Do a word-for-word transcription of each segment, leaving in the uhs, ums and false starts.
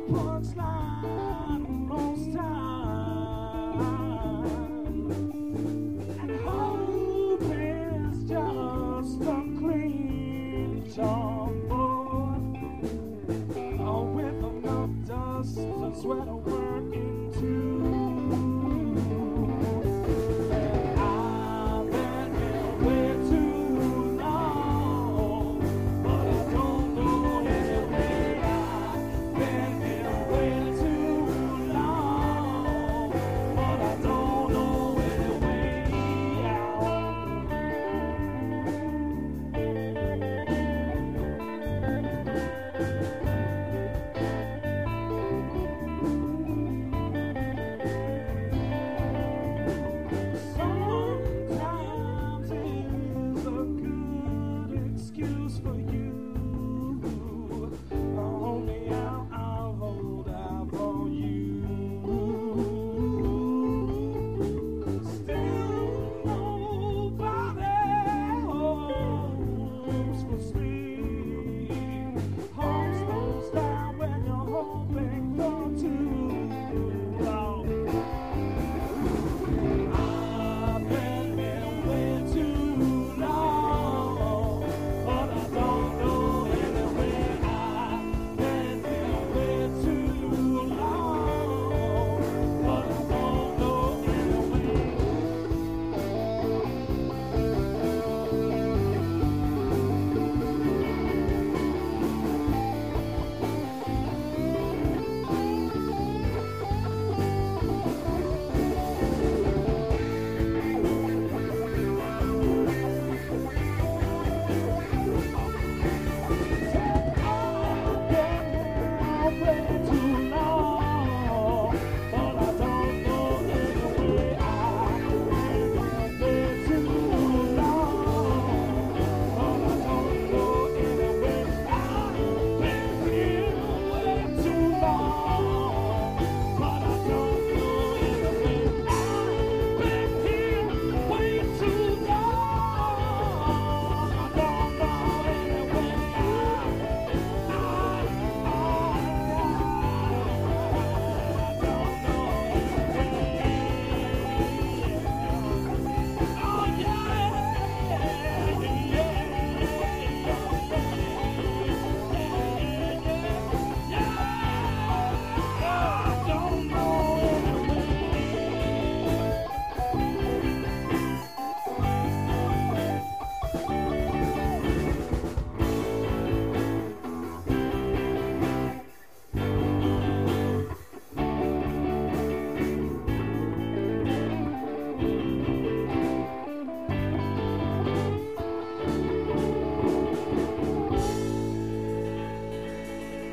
punchline most time, and hope is just a clean chalkboard, oh, with enough dust to sweat a word into. I've been here way too long, but I don't know any way out. Been here way too long, but I don't know any way Sometimes it's a good excuse for you. Hold me out, I'll hold out for you. Still nobody hopes for sleep. Hope slows down when you're hoping for too long. I've been here way too long, but I don't know any way out. Been here way too long, but I don't know any way.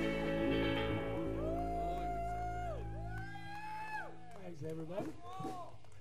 Thanks, everybody.